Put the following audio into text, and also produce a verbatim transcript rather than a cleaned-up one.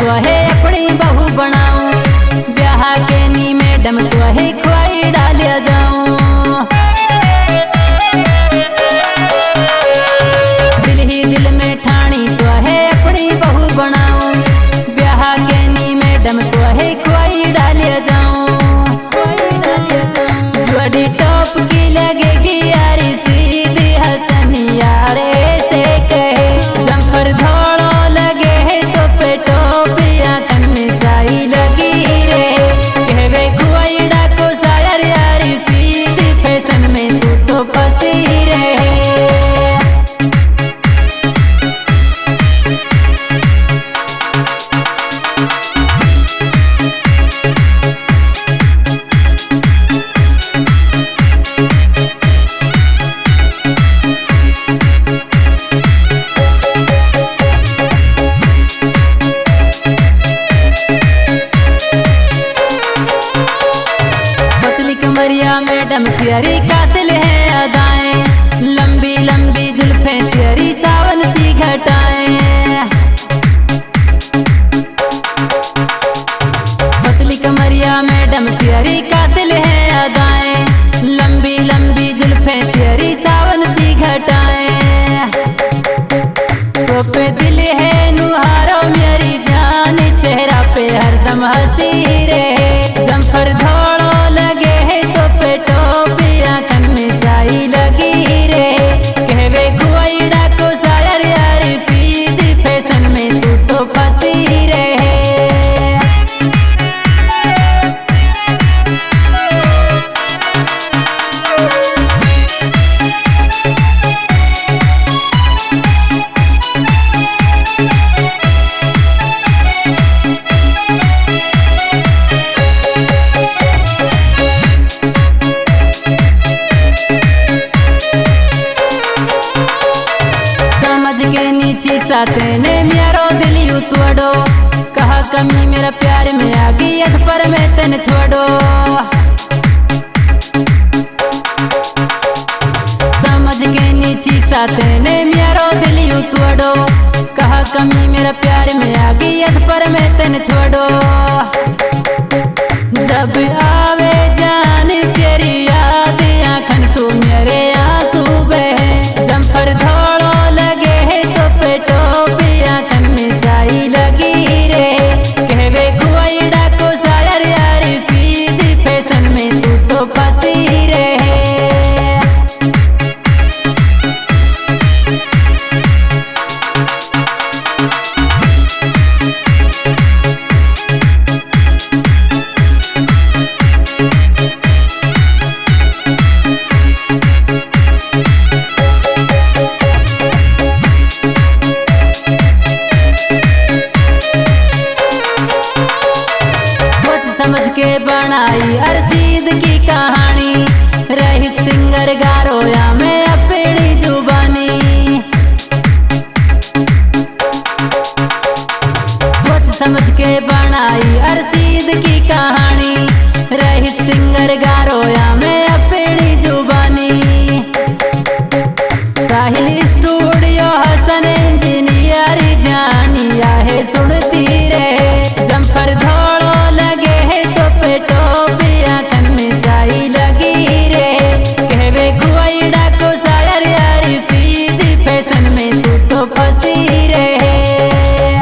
तो है अपनी बहू बनाऊं, ब्याह के नी मैडम तो है खुआई डालिया जाऊं। दिल ही दिल में ठानी तो है अपनी बहू बनाऊं, ब्याह के नी मैडम तो है खुआई डालिया जाऊं। जोड़ी टॉप की लगेगी यारी सीधी हसन यारे से कहे, जंफर धोड़ो लगे है तो पे टोपिया कन मिसाई लगी रे, कहवे खुआई डाको शायर यारी सीधी फैशन में तू तो फंसी रे। कमरिया मैडम तेरी कातिल है अदाएं, लंबी लंबी जुल्फें तेरी सावन सी घटाएं। पतली कमरिया मैडम तेरी कातिल है अदाएं, लंबी लंबी जुल्फें तेरी सावन सी घटाएं। तो पे दिल है नुहारो मेरी जान, चेहरा पे हरदम हंसी रहे, जंफर धोड़ो लगे तो पे टोपिया कन मिसाई लगी रे, कहवे खुआई डाको शायर यारी सीधी फैशन में तू तो फंसी रे। शीशा तेने म्यारो दिल यू तोड़ो, कहा कमी मेरा प्यार में आ गई अध पर मैं तन छोड़ो। समझ के नी शीशा तेने म्यारो दिल यू तोड़ो, कहा कमी मेरा प्यार में आ गई अध पर मैं तन छोड़ो। जब आवे जान तेरी याद आँखन सो मेरे आंसू बहे, जंफर धोड़ो लगे तो पे टोपिया कन मिसाई लगी रे, कहवे खुआई डाको शायर यारी सीधी फैशन में तू तो फंसी रे। समझ के बनाई अरसीद की कहानी, रही सिंगर गारोया में अपनी जुबानी। सोच समझ के बनाई अरसीद की कहानी, रही सिंगर